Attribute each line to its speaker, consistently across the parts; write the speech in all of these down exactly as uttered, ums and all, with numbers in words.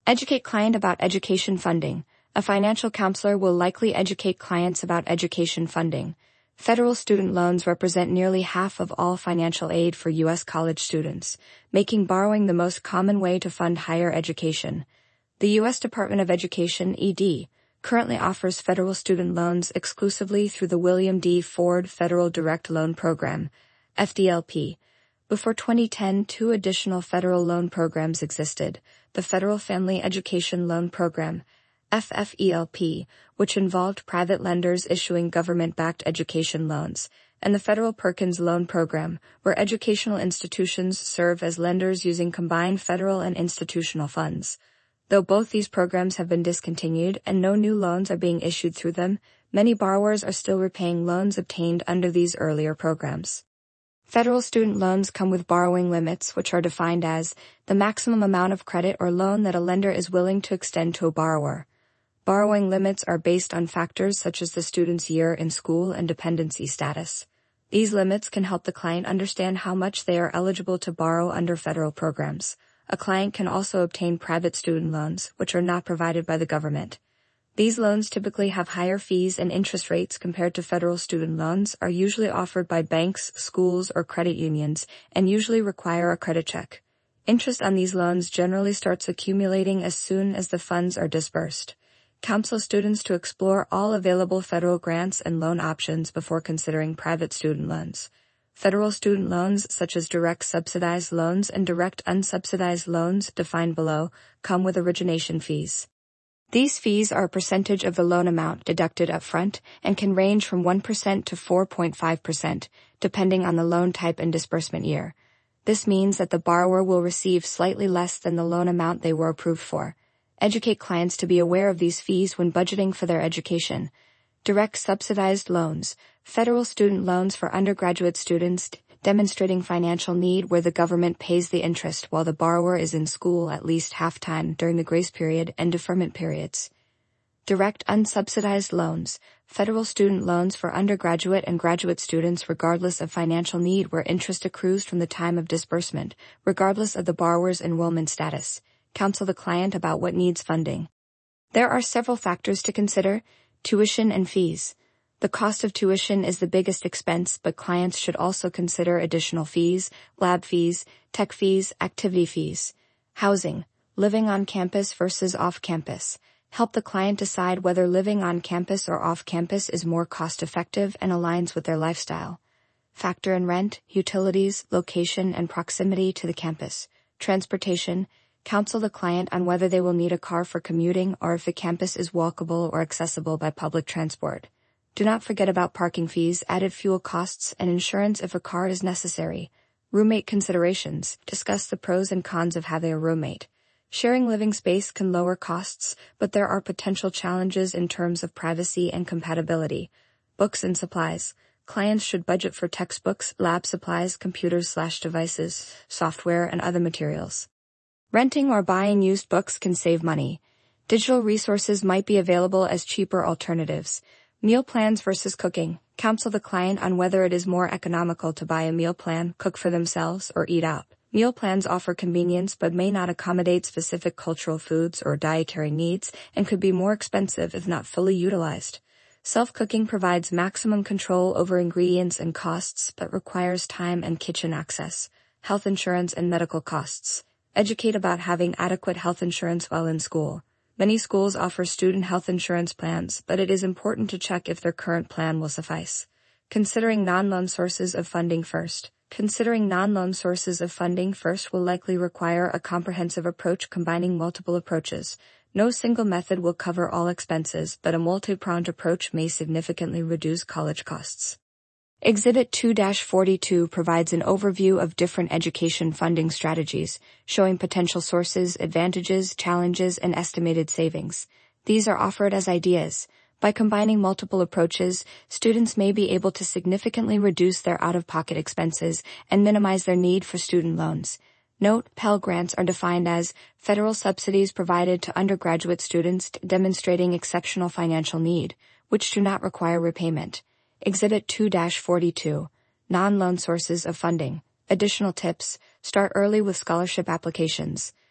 Speaker 1: Educate client about education funding. A financial counselor will likely educate clients about education funding. Federal student loans represent nearly half of all financial aid for U S college students, making borrowing the most common way to fund higher education. The U S Department of Education, E D, currently offers federal student loans exclusively through the William D. Ford Federal Direct Loan Program, F D L P. Before twenty ten, two additional federal loan programs existed: the Federal Family Education Loan Program, F F E L P, which involved private lenders issuing government-backed education loans, and the Federal Perkins Loan Program, where educational institutions serve as lenders using combined federal and institutional funds. Though both these programs have been discontinued and no new loans are being issued through them, many borrowers are still repaying loans obtained under these earlier programs. Federal student loans come with borrowing limits, which are defined as the maximum amount of credit or loan that a lender is willing to extend to a borrower. Borrowing limits are based on factors such as the student's year in school and dependency status. These limits can help the client understand how much they are eligible to borrow under federal programs. A client can also obtain private student loans, which are not provided by the government. These loans typically have higher fees and interest rates compared to federal student loans, are usually offered by banks, schools, or credit unions, and usually require a credit check. Interest on these loans generally starts accumulating as soon as the funds are disbursed. Counsel students to explore all available federal grants and loan options before considering private student loans. Federal student loans, such as direct subsidized loans and direct unsubsidized loans defined below, come with origination fees. These fees are a percentage of the loan amount deducted up front and can range from one percent to four point five percent, depending on the loan type and disbursement year. This means that the borrower will receive slightly less than the loan amount they were approved for. Educate clients to be aware of these fees when budgeting for their education. Direct subsidized loans, federal student loans for undergraduate students, demonstrating financial need where the government pays the interest while the borrower is in school at least half time during the grace period and deferment periods. Direct unsubsidized loans, federal student loans for undergraduate and graduate students regardless of financial need where interest accrues from the time of disbursement, regardless of the borrower's enrollment status. Counsel the client about what needs funding. There are several factors to consider: tuition and fees. The cost of tuition is the biggest expense, but clients should also consider additional fees, lab fees, tech fees, activity fees. Housing, living on campus versus off campus. Help the client decide whether living on campus or off campus is more cost-effective and aligns with their lifestyle. Factor in rent, utilities, location, and proximity to the campus. Transportation. Counsel the client on whether they will need a car for commuting or if the campus is walkable or accessible by public transport. Do not forget about parking fees, added fuel costs, and insurance if a car is necessary. Roommate considerations. Discuss the pros and cons of having a roommate. Sharing living space can lower costs, but there are potential challenges in terms of privacy and compatibility. Books and supplies. Clients should budget for textbooks, lab supplies, computers slash devices, software, and other materials. Renting or buying used books can save money. Digital resources might be available as cheaper alternatives. Meal plans versus cooking. Counsel the client on whether it is more economical to buy a meal plan, cook for themselves, or eat out. Meal plans offer convenience but may not accommodate specific cultural foods or dietary needs and could be more expensive if not fully utilized. Self-cooking provides maximum control over ingredients and costs but requires time and kitchen access. Health insurance and medical costs. Educate about having adequate health insurance while in school. Many schools offer student health insurance plans, but it is important to check if their current plan will suffice. Considering non-loan sources of funding first. Considering non-loan sources of funding first will likely require a comprehensive approach combining multiple approaches. No single method will cover all expenses, but a multi-pronged approach may significantly reduce college costs. Exhibit two dash forty-two provides an overview of different education funding strategies, showing potential sources, advantages, challenges, and estimated savings. These are offered as ideas. By combining multiple approaches, students may be able to significantly reduce their out-of-pocket expenses and minimize their need for student loans. Note, Pell Grants are defined as federal subsidies provided to undergraduate students demonstrating exceptional financial need, which do not require repayment. Exhibit two dash forty-two. Non-loan sources of funding. Additional tips. Start early with scholarship applications.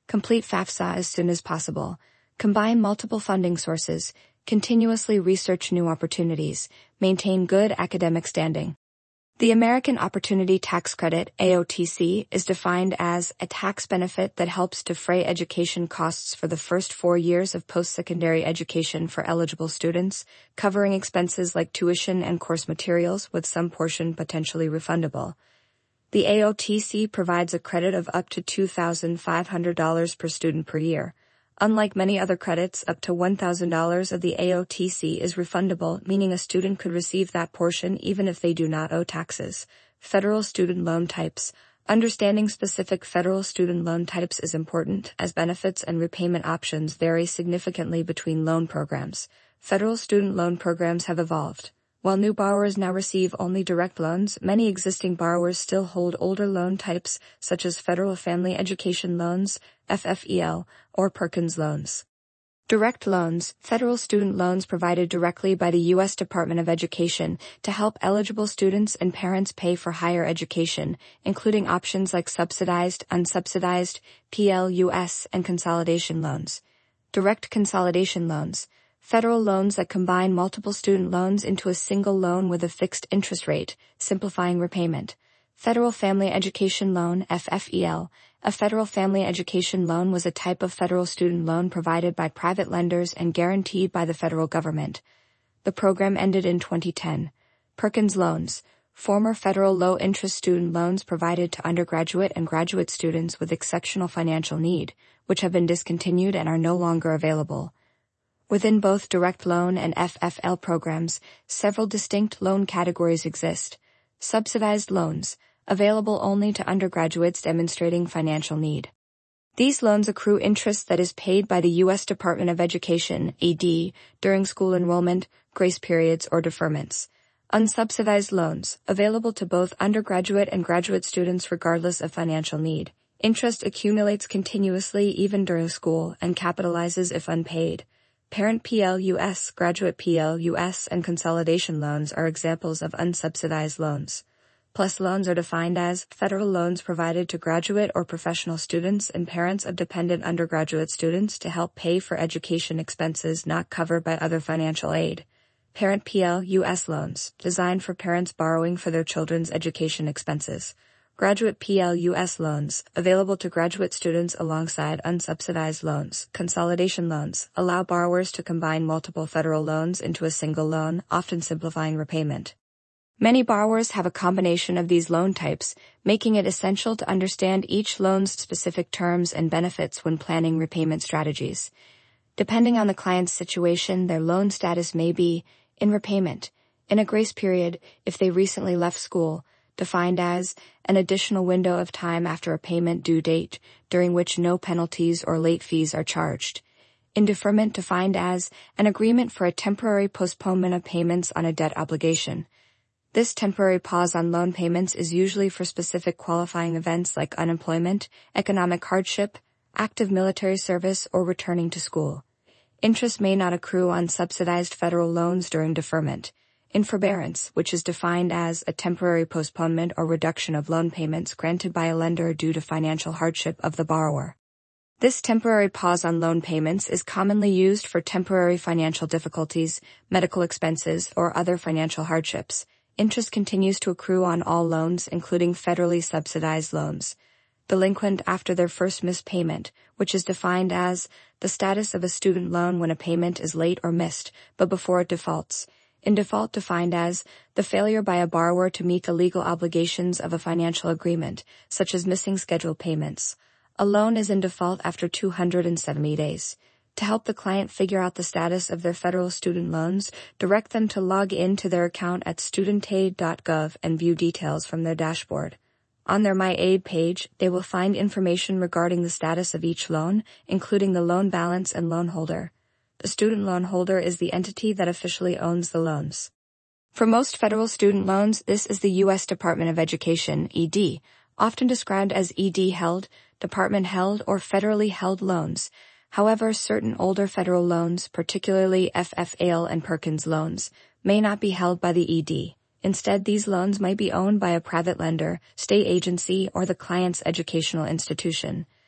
Speaker 1: Complete FAFSA as soon as possible. Combine multiple funding sources. Continuously research new opportunities. Maintain good academic standing. The American Opportunity Tax Credit, A O T C, is defined as a tax benefit that helps defray education costs for the first four years of post-secondary education for eligible students, covering expenses like tuition and course materials with some portion potentially refundable. The A O T C provides a credit of up to two thousand five hundred dollars per student per year. Unlike many other credits, up to one thousand dollars of the A O T C is refundable, meaning a student could receive that portion even if they do not owe taxes. Federal student loan types. Understanding specific federal student loan types is important, as benefits and repayment options vary significantly between loan programs. Federal student loan programs have evolved. While new borrowers now receive only direct loans, many existing borrowers still hold older loan types such as Federal Family Education Loans, F F E L, or Perkins Loans. Direct loans, federal student loans provided directly by the U S Department of Education to help eligible students and parents pay for higher education, including options like subsidized, unsubsidized, P L U S, and consolidation loans. Direct consolidation loans. Federal loans that combine multiple student loans into a single loan with a fixed interest rate, simplifying repayment. Federal Family Education Loan, F F E L. A federal family education loan was a type of federal student loan provided by private lenders and guaranteed by the federal government. The program ended in twenty ten. Perkins Loans. Former federal low-interest student loans provided to undergraduate and graduate students with exceptional financial need, which have been discontinued and are no longer available. Within both direct loan and F F L programs, several distinct loan categories exist. Subsidized loans, available only to undergraduates demonstrating financial need. These loans accrue interest that is paid by the U S Department of Education, E D, during school enrollment, grace periods, or deferments. Unsubsidized loans, available to both undergraduate and graduate students regardless of financial need. Interest accumulates continuously even during school and capitalizes if unpaid. Parent P L U S, graduate P L U S, and consolidation loans are examples of unsubsidized loans. PLUS loans are defined as federal loans provided to graduate or professional students and parents of dependent undergraduate students to help pay for education expenses not covered by other financial aid. Parent P L U S loans, designed for parents borrowing for their children's education expenses. Graduate P L U S loans, available to graduate students alongside unsubsidized loans. Consolidation loans, allow borrowers to combine multiple federal loans into a single loan, often simplifying repayment. Many borrowers have a combination of these loan types, making it essential to understand each loan's specific terms and benefits when planning repayment strategies. Depending on the client's situation, their loan status may be in repayment, in a grace period if they recently left school, defined as an additional window of time after a payment due date during which no penalties or late fees are charged. In deferment, defined as an agreement for a temporary postponement of payments on a debt obligation. This temporary pause on loan payments is usually for specific qualifying events like unemployment, economic hardship, active military service, or returning to school. Interest may not accrue on subsidized federal loans during deferment. In forbearance, which is defined as a temporary postponement or reduction of loan payments granted by a lender due to financial hardship of the borrower. This temporary pause on loan payments is commonly used for temporary financial difficulties, medical expenses, or other financial hardships. Interest continues to accrue on all loans, including federally subsidized loans. Delinquent after their first missed payment, which is defined as the status of a student loan when a payment is late or missed, but before it defaults. In default, defined as the failure by a borrower to meet the legal obligations of a financial agreement, such as missing scheduled payments. A loan is in default after two hundred seventy days. To help the client figure out the status of their federal student loans, direct them to log in to their account at student aid dot gov and view details from their dashboard. On their My Aid page, they will find information regarding the status of each loan, including the loan balance and loan holder. The student loan holder is the entity that officially owns the loans. For most federal student loans, this is the U S Department of Education, E D, often described as E D-held, department-held, or federally held loans. However, certain older federal loans, particularly F F A L and Perkins loans, may not be held by the E D. Instead, these loans might be owned by a private lender, state agency, or the client's educational institution.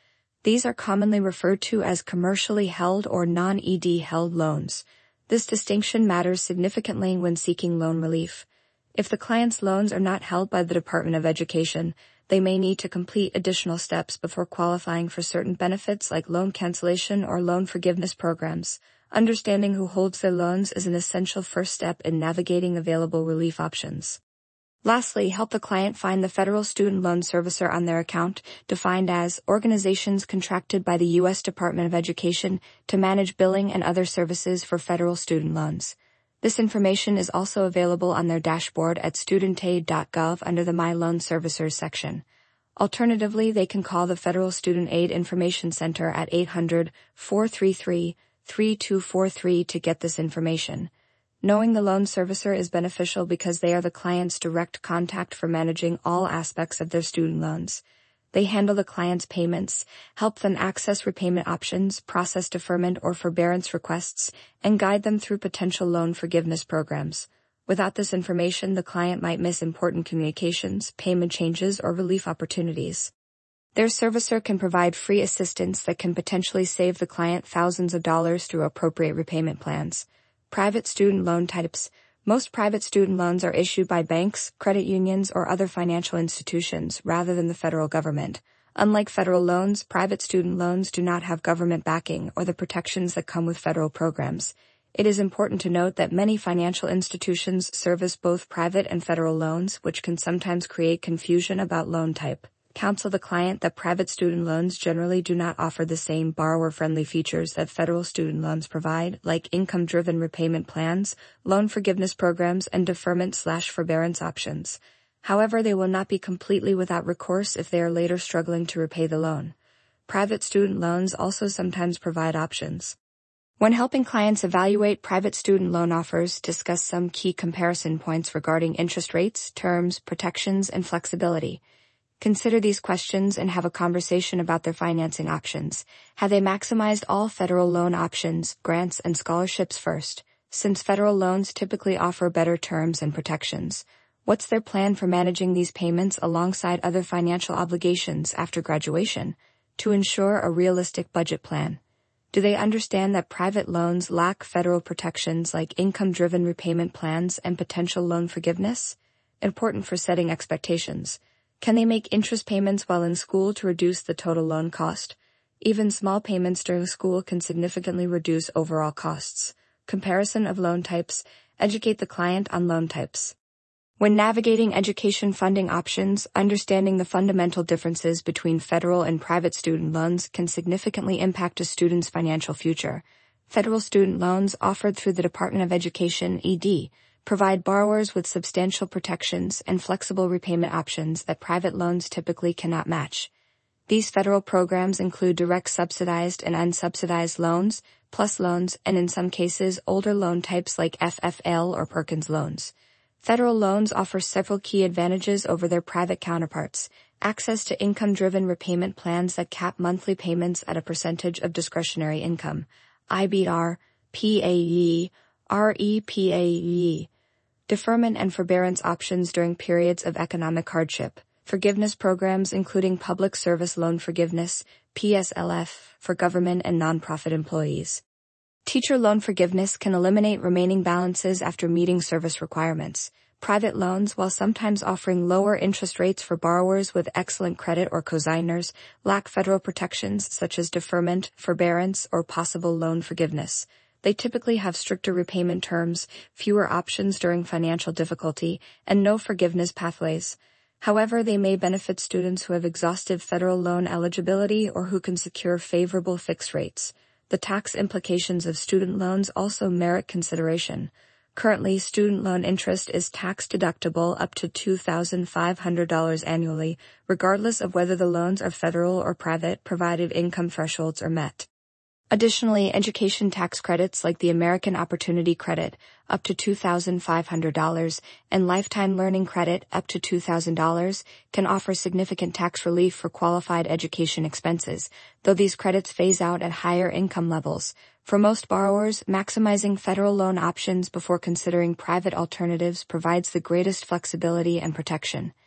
Speaker 1: These are commonly referred to as commercially held or non-E D held loans. This distinction matters significantly when seeking loan relief. If the client's loans are not held by the Department of Education, they may need to complete additional steps before qualifying for certain benefits like loan cancellation or loan forgiveness programs. Understanding who holds their loans is an essential first step in navigating available relief options. Lastly, help the client find the federal student loan servicer on their account, defined as organizations contracted by the U S Department of Education to manage billing and other services for federal student loans. This information is also available on their dashboard at studentaid dot gov under the My Loan Servicers section. Alternatively, they can call the Federal Student Aid Information Center at eight hundred, four three three, three two four three to get this information. Knowing the loan servicer is beneficial because they are the client's direct contact for managing all aspects of their student loans. They handle the client's payments, help them access repayment options, process deferment or forbearance requests, and guide them through potential loan forgiveness programs. Without this information, the client might miss important communications, payment changes, or relief opportunities. Their servicer can provide free assistance that can potentially save the client thousands of dollars through appropriate repayment plans. Private student loan types. Most private student loans are issued by banks, credit unions, or other financial institutions rather than the federal government. Unlike federal loans, private student loans do not have government backing or the protections that come with federal programs. It is important to note that many financial institutions service both private and federal loans, which can sometimes create confusion about loan type. Counsel the client that private student loans generally do not offer the same borrower-friendly features that federal student loans provide, like income-driven repayment plans, loan forgiveness programs, and deferment-slash-forbearance options. However, they will not be completely without recourse if they are later struggling to repay the loan. Private student loans also sometimes provide options. When helping clients evaluate private student loan offers, discuss some key comparison points regarding interest rates, terms, protections, and flexibility. Consider these questions and have a conversation about their financing options. Have they maximized all federal loan options, grants, and scholarships first, since federal loans typically offer better terms and protections? What's their plan for managing these payments alongside other financial obligations after graduation, to ensure a realistic budget plan? Do they understand that private loans lack federal protections like income-driven repayment plans and potential loan forgiveness? Important for setting expectations. Can they make interest payments while in school to reduce the total loan cost? Even small payments during school can significantly reduce overall costs. Comparison of loan types. Educate the client on loan types. When navigating education funding options, understanding the fundamental differences between federal and private student loans can significantly impact a student's financial future. Federal student loans offered through the Department of Education (E D) provide borrowers with substantial protections and flexible repayment options that private loans typically cannot match. These federal programs include direct subsidized and unsubsidized loans, PLUS loans, and in some cases older loan types like F F L or Perkins loans. Federal loans offer several key advantages over their private counterparts: access to income-driven repayment plans that cap monthly payments at a percentage of discretionary income, I B R, P A Y, R E P A Y, deferment and forbearance options during periods of economic hardship, forgiveness programs including public service loan forgiveness, P S L F, for government and nonprofit employees. Teacher loan forgiveness can eliminate remaining balances after meeting service requirements. Private loans, while sometimes offering lower interest rates for borrowers with excellent credit or cosigners, lack federal protections such as deferment, forbearance, or possible loan forgiveness. They typically have stricter repayment terms, fewer options during financial difficulty, and no forgiveness pathways. However, they may benefit students who have exhausted federal loan eligibility or who can secure favorable fixed rates. The tax implications of student loans also merit consideration. Currently, student loan interest is tax-deductible up to two thousand five hundred dollars annually, regardless of whether the loans are federal or private, provided income thresholds are met. Additionally, education tax credits like the American Opportunity Credit, up to two thousand five hundred dollars, and Lifetime Learning Credit, up to two thousand dollars, can offer significant tax relief for qualified education expenses, though these credits phase out at higher income levels. For most borrowers, maximizing federal loan options before considering private alternatives provides the greatest flexibility and protection.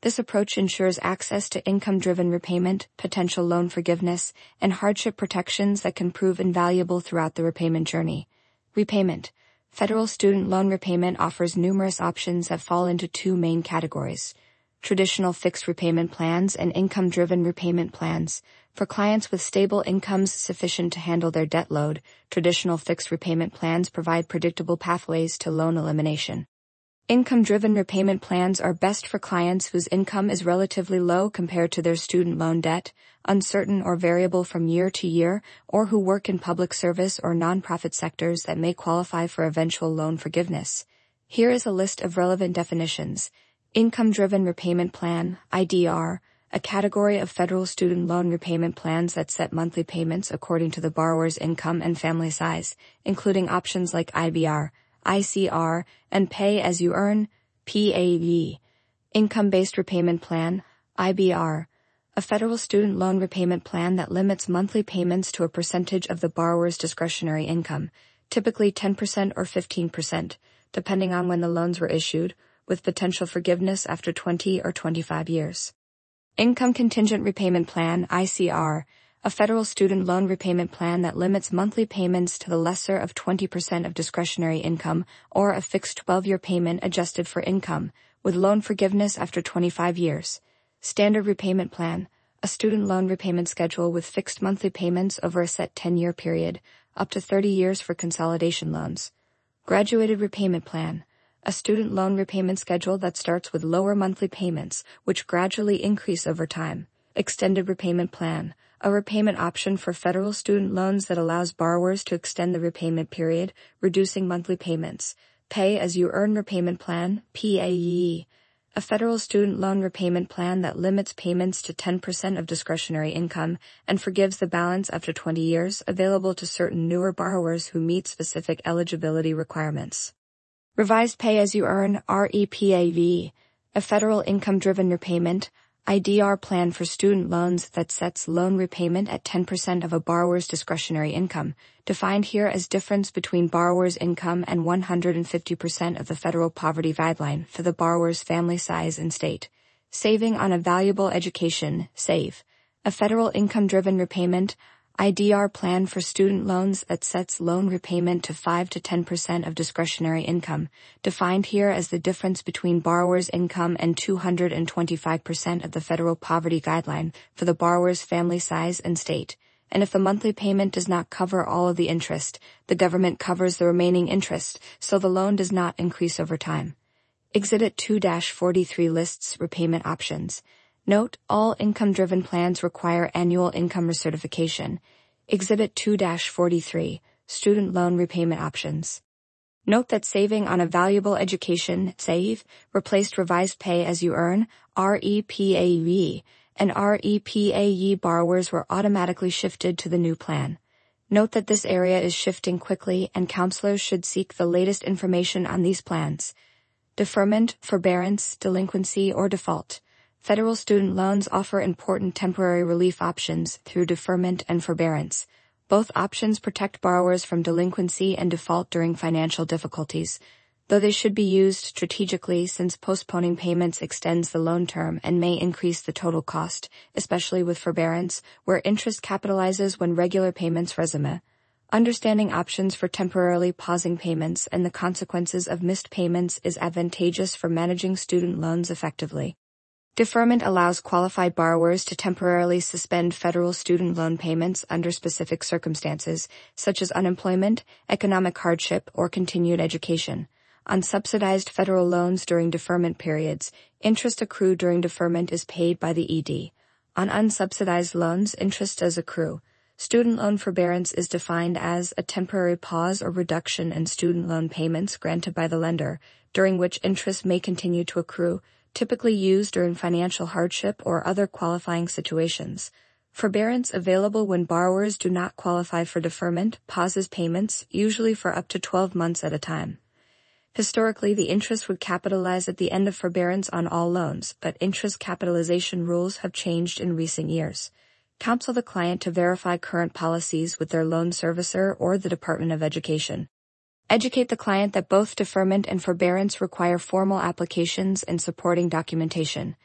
Speaker 1: This approach ensures access to income-driven repayment, potential loan forgiveness, and hardship protections that can prove invaluable throughout the repayment journey. Repayment. Federal student loan repayment offers numerous options that fall into two main categories: traditional fixed repayment plans and income-driven repayment plans. For clients with stable incomes sufficient to handle their debt load, traditional fixed repayment plans provide predictable pathways to loan elimination. Income-driven repayment plans are best for clients whose income is relatively low compared to their student loan debt, uncertain or variable from year to year, or who work in public service or nonprofit sectors that may qualify for eventual loan forgiveness. Here is a list of relevant definitions. Income-driven repayment plan, I D R, a category of federal student loan repayment plans that set monthly payments according to the borrower's income and family size, including options like I B R, I C R, and pay-as-you-earn, P A V. Income-based repayment plan, I B R, a federal student loan repayment plan that limits monthly payments to a percentage of the borrower's discretionary income, typically ten percent or fifteen percent, depending on when the loans were issued, with potential forgiveness after twenty or twenty-five years. Income Contingent Repayment Plan, I C R, a federal student loan repayment plan that limits monthly payments to the lesser of twenty percent of discretionary income or a fixed twelve-year payment adjusted for income, with loan forgiveness after twenty-five years. Standard Repayment Plan, a student loan repayment schedule with fixed monthly payments over a set ten-year period, up to thirty years for consolidation loans. Graduated Repayment Plan, a student loan repayment schedule that starts with lower monthly payments, which gradually increase over time. Extended Repayment Plan, a repayment option for federal student loans that allows borrowers to extend the repayment period, reducing monthly payments. Pay-as-you-earn Repayment Plan, P A E, a federal student loan repayment plan that limits payments to ten percent of discretionary income and forgives the balance after twenty years, available to certain newer borrowers who meet specific eligibility requirements. Revised Pay-as-you-earn, R E P A V, a federal income-driven repayment, I D R plan for student loans that sets loan repayment at ten percent of a borrower's discretionary income, defined here as difference between borrower's income and one hundred fifty percent of the federal poverty guideline for the borrower's family size and state. Saving on a Valuable Education, SAVE, a federal income-driven repayment, I D R plan for student loans that sets loan repayment to five to ten percent of discretionary income, defined here as the difference between borrower's income and two hundred twenty-five percent of the federal poverty guideline for the borrower's family size and state. And if the monthly payment does not cover all of the interest, the government covers the remaining interest, so the loan does not increase over time. Exhibit two dash forty-three lists repayment options. Note, all income-driven plans require annual income recertification. Exhibit two dash forty-three, Student Loan Repayment Options. Note that Saving on a Valuable Education, SAVE, replaced Revised Pay-as-you-earn, R E P A V, and R E P A E borrowers were automatically shifted to the new plan. Note that this area is shifting quickly and counselors should seek the latest information on these plans. Deferment, forbearance, delinquency, or default. Federal student loans offer important temporary relief options through deferment and forbearance. Both options protect borrowers from delinquency and default during financial difficulties, though they should be used strategically since postponing payments extends the loan term and may increase the total cost, especially with forbearance, where interest capitalizes when regular payments resume. Understanding options for temporarily pausing payments and the consequences of missed payments is advantageous for managing student loans effectively. Deferment allows qualified borrowers to temporarily suspend federal student loan payments under specific circumstances, such as unemployment, economic hardship, or continued education. On subsidized federal loans during deferment periods, interest accrued during deferment is paid by the E D. On unsubsidized loans, interest does accrue. Student loan forbearance is defined as a temporary pause or reduction in student loan payments granted by the lender, during which interest may continue to accrue, typically used during financial hardship or other qualifying situations. Forbearance available when borrowers do not qualify for deferment pauses payments, usually for up to twelve months at a time. Historically, the interest would capitalize at the end of forbearance on all loans, but interest capitalization rules have changed in recent years. Counsel the client to verify current policies with their loan servicer or the Department of Education. Educate the client that both deferment and forbearance require formal applications and supporting documentation.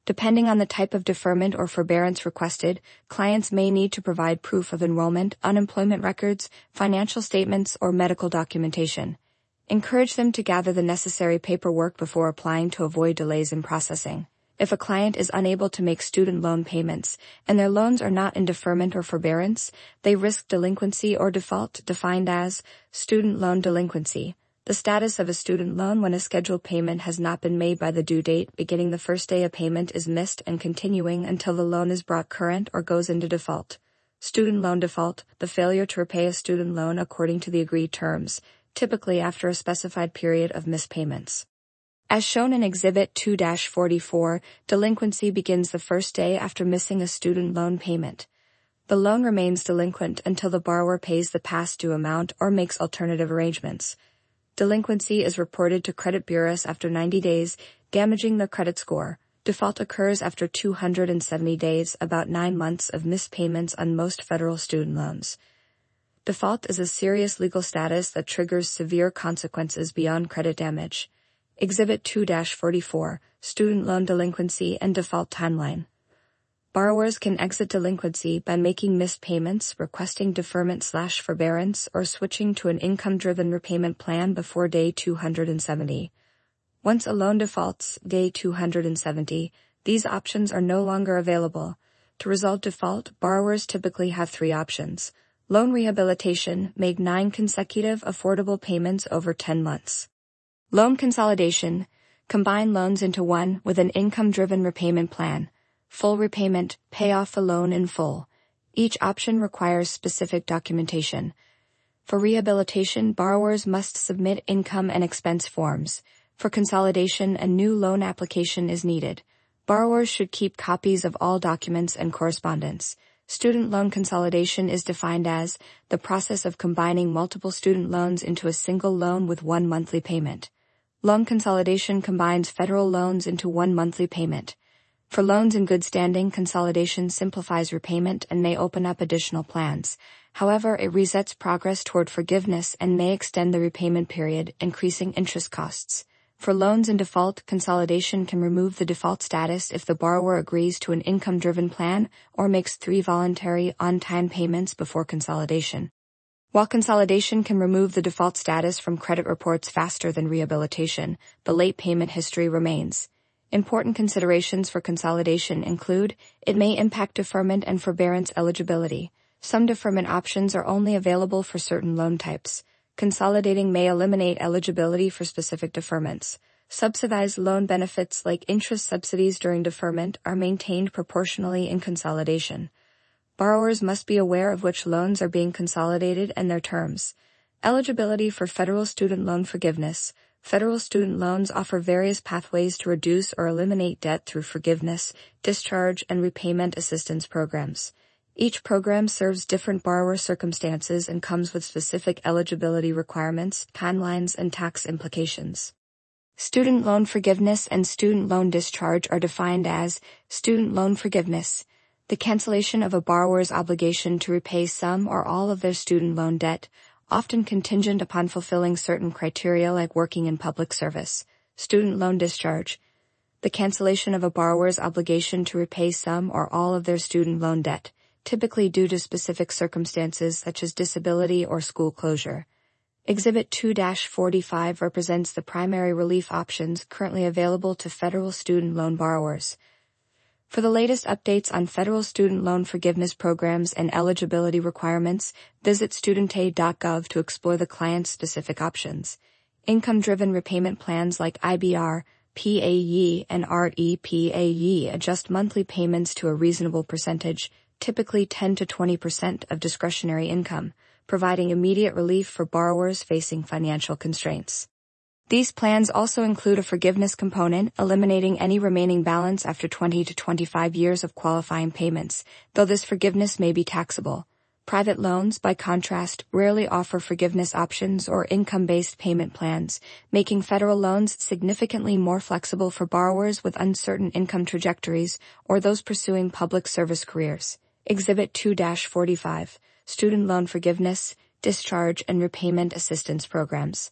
Speaker 1: Depending on the type of deferment or forbearance requested, clients may need to provide proof of enrollment, unemployment records, financial statements, or medical documentation. Encourage them to gather the necessary paperwork before applying to avoid delays in processing. If a client is unable to make student loan payments, and their loans are not in deferment or forbearance, they risk delinquency or default, defined as student loan delinquency. The status of a student loan when a scheduled payment has not been made by the due date, beginning the first day a payment is missed and continuing until the loan is brought current or goes into default. Student loan default, the failure to repay a student loan according to the agreed terms, typically after a specified period of missed payments. As shown in Exhibit two dash forty-four, delinquency begins the first day after missing a student loan payment. The loan remains delinquent until the borrower pays the past due amount or makes alternative arrangements. Delinquency is reported to credit bureaus after ninety days, damaging their credit score. Default occurs after two hundred seventy days, about nine months of missed payments on most federal student loans. Default is a serious legal status that triggers severe consequences beyond credit damage. Exhibit two dash forty-four, Student Loan Delinquency and Default Timeline. Borrowers can exit delinquency by making missed payments, requesting deferment slash forbearance, or switching to an income-driven repayment plan before day two hundred seventy. Once a loan defaults, day two hundred seventy, these options are no longer available. To resolve default, borrowers typically have three options. Loan rehabilitation, make nine consecutive affordable payments over ten months. Loan consolidation, combine loans into one with an income-driven repayment plan. Full repayment, pay off the loan in full. Each option requires specific documentation. For rehabilitation, borrowers must submit income and expense forms. For consolidation, a new loan application is needed. Borrowers should keep copies of all documents and correspondence. Student loan consolidation is defined as the process of combining multiple student loans into a single loan with one monthly payment. Loan consolidation combines federal loans into one monthly payment. For loans in good standing, consolidation simplifies repayment and may open up additional plans. However, it resets progress toward forgiveness and may extend the repayment period, increasing interest costs. For loans in default, consolidation can remove the default status if the borrower agrees to an income-driven plan or makes three voluntary, on-time payments before consolidation. While consolidation can remove the default status from credit reports faster than rehabilitation, the late payment history remains. Important considerations for consolidation include, it may impact deferment and forbearance eligibility. Some deferment options are only available for certain loan types. Consolidating may eliminate eligibility for specific deferments. Subsidized loan benefits like interest subsidies during deferment are maintained proportionally in consolidation. Borrowers must be aware of which loans are being consolidated and their terms. Eligibility for federal student loan forgiveness. Federal student loans offer various pathways to reduce or eliminate debt through forgiveness, discharge, and repayment assistance programs. Each program serves different borrower circumstances and comes with specific eligibility requirements, timelines, and tax implications. Student loan forgiveness and student loan discharge are defined as student loan forgiveness, the cancellation of a borrower's obligation to repay some or all of their student loan debt, often contingent upon fulfilling certain criteria like working in public service. Student loan discharge, the cancellation of a borrower's obligation to repay some or all of their student loan debt, typically due to specific circumstances such as disability or school closure. Exhibit two dash forty-five represents the primary relief options currently available to federal student loan borrowers. For the latest updates on federal student loan forgiveness programs and eligibility requirements, visit student aid dot gov to explore the client's specific options. Income-driven repayment plans like I B R, P A Y, and R E P A Y adjust monthly payments to a reasonable percentage, typically ten to twenty percent of discretionary income, providing immediate relief for borrowers facing financial constraints. These plans also include a forgiveness component, eliminating any remaining balance after twenty to twenty-five years of qualifying payments, though this forgiveness may be taxable. Private loans, by contrast, rarely offer forgiveness options or income-based payment plans, making federal loans significantly more flexible for borrowers with uncertain income trajectories or those pursuing public service careers. Exhibit two dash forty-five, Student Loan Forgiveness, Discharge, and Repayment Assistance Programs.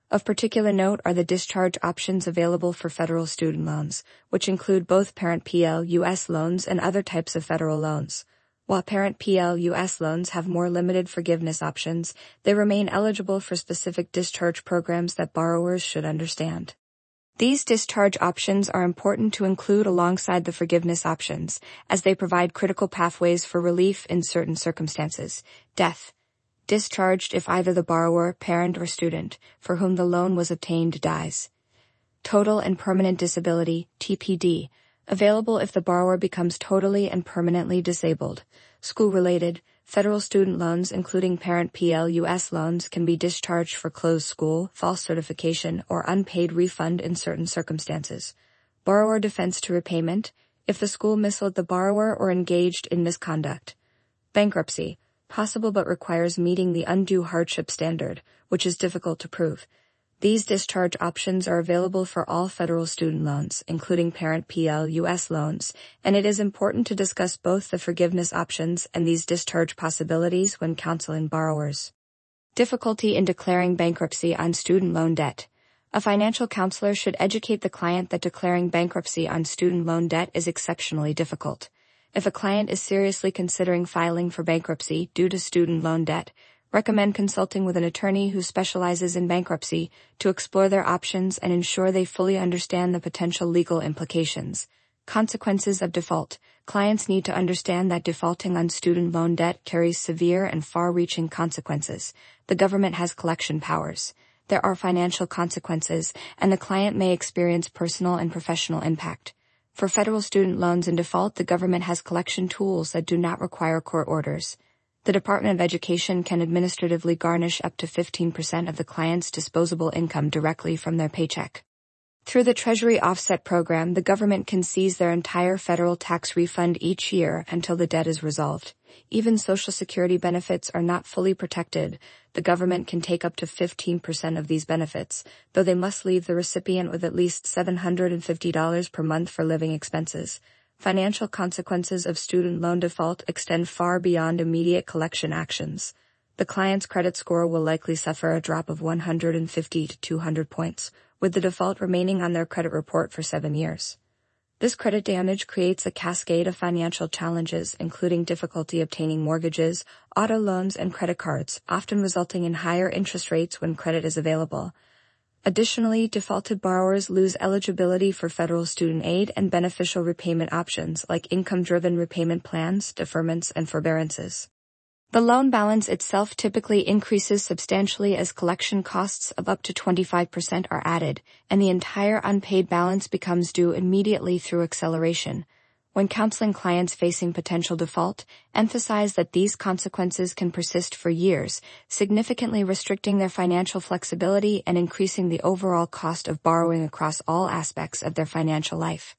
Speaker 1: Of particular note are the discharge options available for federal student loans, which include both Parent P L U S loans and other types of federal loans. While Parent P L U S loans have more limited forgiveness options, they remain eligible for specific discharge programs that borrowers should understand. These discharge options are important to include alongside the forgiveness options, as they provide critical pathways for relief in certain circumstances. Death. Discharged if either the borrower, parent, or student, for whom the loan was obtained, dies. Total and permanent disability, T P D. Available if the borrower becomes totally and permanently disabled. School-related. Federal student loans including Parent P L U S loans can be discharged for closed school, false certification, or unpaid refund in certain circumstances. Borrower defense to repayment, if the school misled the borrower or engaged in misconduct. Bankruptcy, possible but requires meeting the undue hardship standard, which is difficult to prove. These discharge options are available for all federal student loans, including Parent P L U S loans, and it is important to discuss both the forgiveness options and these discharge possibilities when counseling borrowers. Difficulty in declaring bankruptcy on student loan debt. A financial counselor should educate the client that declaring bankruptcy on student loan debt is exceptionally difficult. If a client is seriously considering filing for bankruptcy due to student loan debt, recommend consulting with an attorney who specializes in bankruptcy to explore their options and ensure they fully understand the potential legal implications. Consequences of default. Clients need to understand that defaulting on student loan debt carries severe and far-reaching consequences. The government has collection powers. There are financial consequences, and the client may experience personal and professional impact. For federal student loans in default, the government has collection tools that do not require court orders. The Department of Education can administratively garnish up to fifteen percent of the client's disposable income directly from their paycheck. Through the Treasury Offset Program, the government can seize their entire federal tax refund each year until the debt is resolved. Even Social Security benefits are not fully protected. The government can take up to fifteen percent of these benefits, though they must leave the recipient with at least seven hundred fifty dollars per month for living expenses. Financial consequences of student loan default extend far beyond immediate collection actions. The client's credit score will likely suffer a drop of one hundred fifty to two hundred points, with the default remaining on their credit report for seven years. This credit damage creates a cascade of financial challenges, including difficulty obtaining mortgages, auto loans, and credit cards, often resulting in higher interest rates when credit is available. Additionally, defaulted borrowers lose eligibility for federal student aid and beneficial repayment options like income-driven repayment plans, deferments, and forbearances. The loan balance itself typically increases substantially as collection costs of up to twenty-five percent are added, and the entire unpaid balance becomes due immediately through acceleration. When counseling clients facing potential default, emphasize that these consequences can persist for years, significantly restricting their financial flexibility and increasing the overall cost of borrowing across all aspects of their financial life.